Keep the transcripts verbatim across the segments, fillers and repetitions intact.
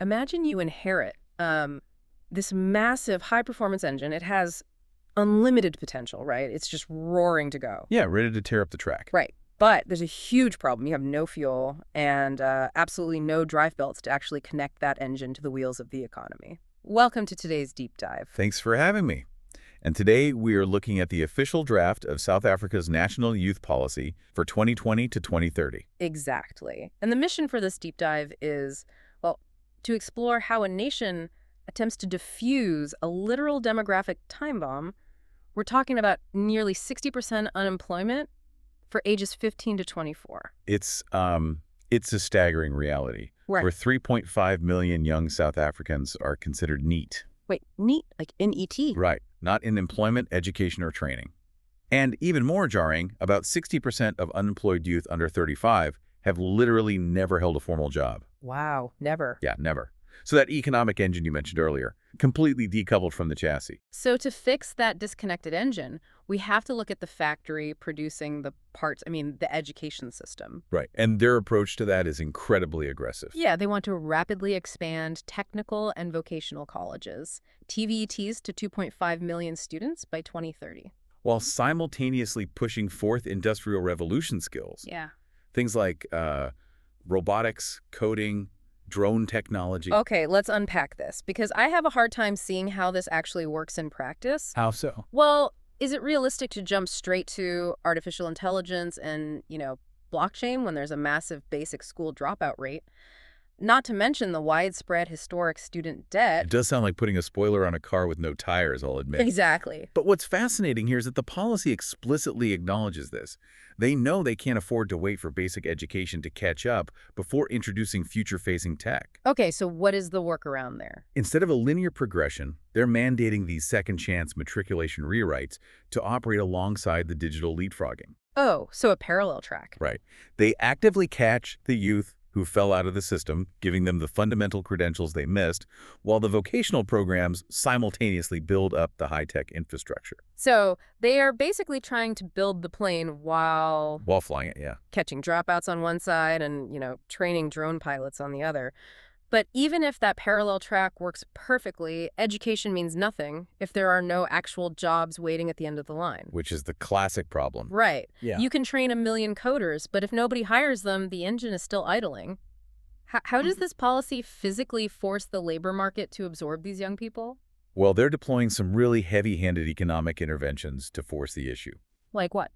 Imagine you inherit um, this massive high-performance engine. It has unlimited potential, right? It's just roaring to go. Yeah, ready to tear up the track. Right. But there's a huge problem. You have no fuel and uh, absolutely no drive belts to actually connect that engine to the wheels of the economy. Welcome to today's deep dive. Thanks for having me. And today we are looking at the official draft of South Africa's National Youth Policy for twenty twenty to twenty thirty. Exactly. And the mission for this deep dive is, well, to explore how a nation attempts to defuse a literal demographic time bomb. We're talking about nearly sixty percent unemployment for ages fifteen to twenty-four. It's um, it's a staggering reality. Right. Where three point five million young South Africans are considered NEET. Wait, NEET? Like N E T? Right. Not in employment, education, or training. And even more jarring, about sixty percent of unemployed youth under thirty-five have literally never held a formal job. Wow, never. Yeah, never. So that economic engine you mentioned earlier, completely decoupled from the chassis. So to fix that disconnected engine, we have to look at the factory producing the parts, I mean, the education system. Right. And their approach to that is incredibly aggressive. Yeah, they want to rapidly expand technical and vocational colleges, T V E Ts to two point five million students by twenty thirty. While simultaneously pushing fourth industrial revolution skills. Yeah. Things like uh, robotics, coding, drone technology. Okay, let's unpack this, because I have a hard time seeing how this actually works in practice. How so? Well, is it realistic to jump straight to artificial intelligence and, you know, blockchain when there's a massive basic school dropout rate? Not to mention the widespread historic student debt. It does sound like putting a spoiler on a car with no tires, I'll admit. Exactly. But what's fascinating here is that the policy explicitly acknowledges this. They know they can't afford to wait for basic education to catch up before introducing future-facing tech. Okay, so what is the workaround there? Instead of a linear progression, they're mandating these second-chance matriculation rewrites to operate alongside the digital leapfrogging. Oh, so a parallel track. Right. They actively catch the youth who fell out of the system, giving them the fundamental credentials they missed, while the vocational programs simultaneously build up the high-tech infrastructure. So they are basically trying to build the plane while While flying it, yeah. catching dropouts on one side and, you know, training drone pilots on the other. But even if that parallel track works perfectly, education means nothing if there are no actual jobs waiting at the end of the line. Which is the classic problem. Right. Yeah. You can train a million coders, but if nobody hires them, the engine is still idling. H- how does this policy physically force the labor market to absorb these young people? Well, they're deploying some really heavy-handed economic interventions to force the issue. Like what?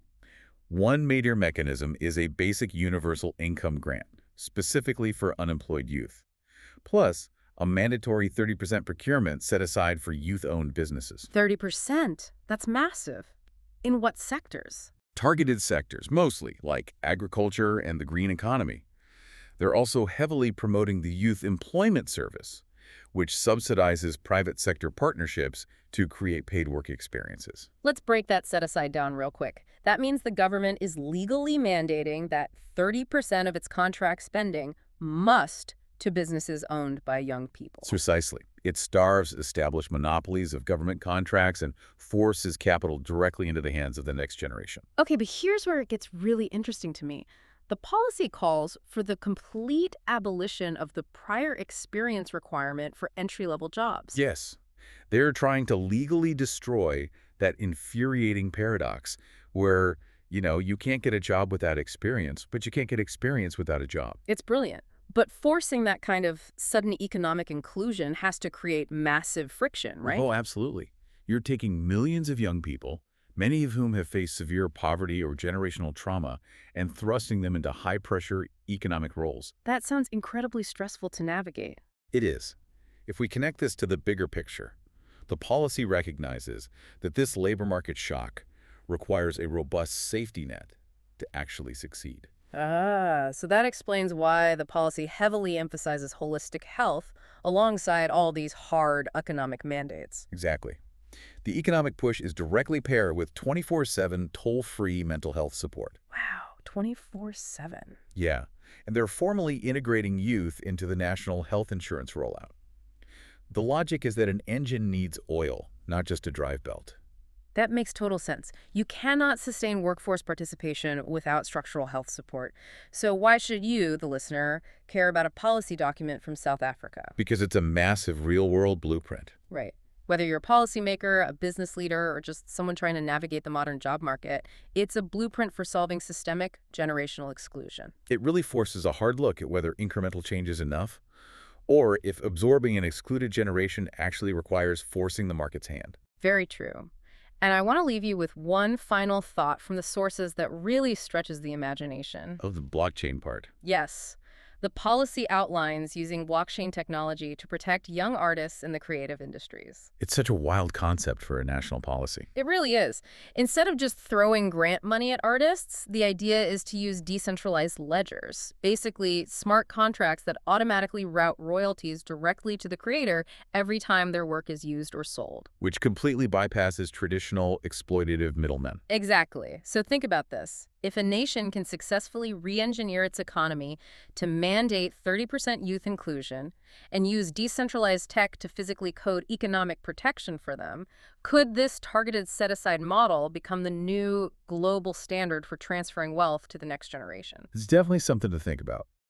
One major mechanism is a basic universal income grant, specifically for unemployed youth. Plus, a mandatory thirty percent procurement set aside for youth-owned businesses. thirty percent? That's massive. In what sectors? Targeted sectors, mostly, like agriculture and the green economy. They're also heavily promoting the Youth Employment Service, which subsidizes private sector partnerships to create paid work experiences. Let's break that set-aside down real quick. That means the government is legally mandating that thirty percent of its contract spending must to businesses owned by young people. Precisely. It starves established monopolies of government contracts and forces capital directly into the hands of the next generation. Okay, but here's where it gets really interesting to me. The policy calls for the complete abolition of the prior experience requirement for entry-level jobs. Yes. They're trying to legally destroy that infuriating paradox where, you know, you can't get a job without experience, but you can't get experience without a job. It's brilliant. But forcing that kind of sudden economic inclusion has to create massive friction, right? Oh, absolutely. You're taking millions of young people, many of whom have faced severe poverty or generational trauma, and thrusting them into high-pressure economic roles. That sounds incredibly stressful to navigate. It is. If we connect this to the bigger picture, the policy recognizes that this labor market shock requires a robust safety net to actually succeed. Ah, so that explains why the policy heavily emphasizes holistic health alongside all these hard economic mandates. Exactly. The economic push is directly paired with twenty-four seven toll-free mental health support. Wow, twenty-four seven. Yeah, and they're formally integrating youth into the national health insurance rollout. The logic is that an engine needs oil, not just a drive belt. That makes total sense. You cannot sustain workforce participation without structural health support. So why should you, the listener, care about a policy document from South Africa? Because it's a massive real-world blueprint. Right. Whether you're a policymaker, a business leader, or just someone trying to navigate the modern job market, it's a blueprint for solving systemic generational exclusion. It really forces a hard look at whether incremental change is enough, or if absorbing an excluded generation actually requires forcing the market's hand. Very true. And I want to leave you with one final thought from the sources that really stretches the imagination. Oh, the blockchain part. Yes, the policy outlines using blockchain technology to protect young artists in the creative industries. It's such a wild concept for a national policy. It really is. Instead of just throwing grant money at artists, the idea is to use decentralized ledgers, basically smart contracts that automatically route royalties directly to the creator every time their work is used or sold. Which completely bypasses traditional exploitative middlemen. Exactly. So think about this. If a nation can successfully re-engineer its economy to mandate thirty percent youth inclusion and use decentralized tech to physically code economic protection for them, could this targeted set-aside model become the new global standard for transferring wealth to the next generation? It's definitely something to think about.